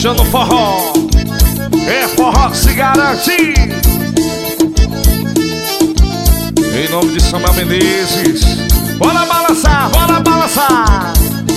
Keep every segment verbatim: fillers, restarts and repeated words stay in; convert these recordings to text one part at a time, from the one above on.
Caprichando no forró. É forró que se garante. Em nome de Samuel Menezes. Bora balançar, bora balançar.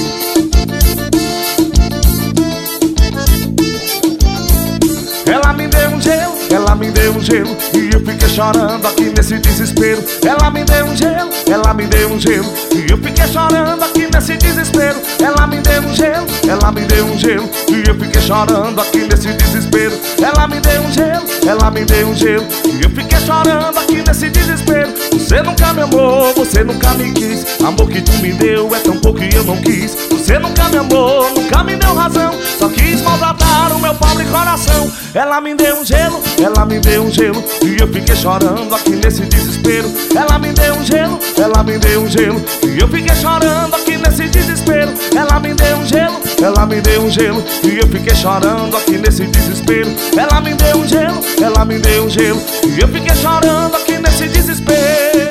Ela me deu um gelo, ela me deu um gelo, e eu fiquei chorando aqui nesse desespero. Ela me deu um gelo, ela me deu um gelo, e eu fiquei chorando aqui nesse desespero. Ela me deu um gelo, ela me deu um gelo, e eu fiquei chorando aqui nesse desespero. Ela me deu um gelo, ela me deu um gelo, e eu fiquei chorando aqui nesse desespero. Você nunca me amou, você nunca me quis. Amor que tu me deu é tão pouco que eu não quis. Você nunca me amou, nunca me deu razão, só quis maltratar o meu pobre coração. Ela me deu um gelo, ela me deu um gelo, e eu fiquei chorando aqui nesse desespero. Ela me deu um gelo, ela me deu um gelo, e eu fiquei chorando aqui nesse desespero. Ela me deu um gelo, ela me deu um gelo, e eu fiquei chorando aqui nesse desespero. Ela me deu um gelo, ela me deu um gelo, e eu fiquei chorando aqui nesse desespero.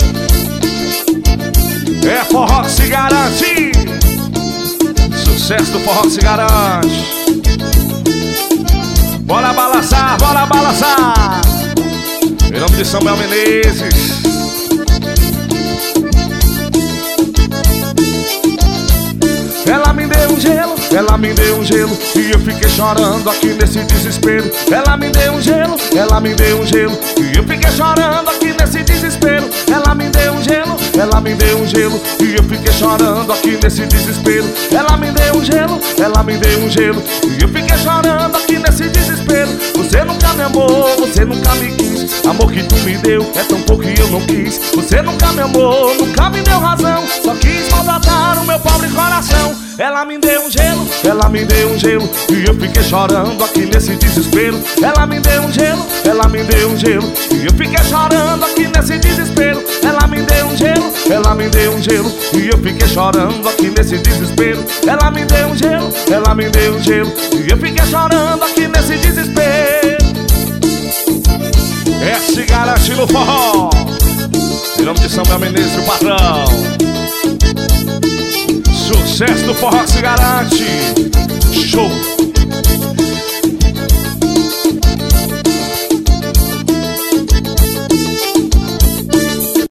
É forró que se garante. Sucesso do forró que se garante. Bora balançar, bora balançar. Em nome de Samuel Menezes. Ela me deu um gelo, ela me deu um gelo, e eu fiquei chorando aqui nesse desespero. Ela me deu um gelo, ela me deu um gelo, e eu fiquei chorando aqui nesse desespero. Ela me deu um gelo, ela me deu um gelo, e eu fiquei chorando aqui nesse desespero. Ela me deu um gelo, ela me deu um gelo, e eu fiquei chorando aqui nesse desespero. Você nunca me amou, você nunca me quis. Amor que tu me deu é tão pouco que eu não quis. Você nunca me amou, nunca me deu razão, só quis maltratar o meu pobre coração. Ela me deu um gelo, ela me deu um gelo, e eu fiquei chorando aqui nesse desespero. Ela me deu um gelo, ela me deu um gelo, e eu fiquei chorando aqui nesse desespero. Ela me deu um gelo, ela me deu um gelo, e eu fiquei chorando aqui nesse desespero. Ela me deu um gelo, ela me deu um gelo, e eu fiquei chorando aqui nesse desespero. É se garante no forró. Em nome de Samuel Menezes, o patrão. Sucesso do forró que se garante. Show.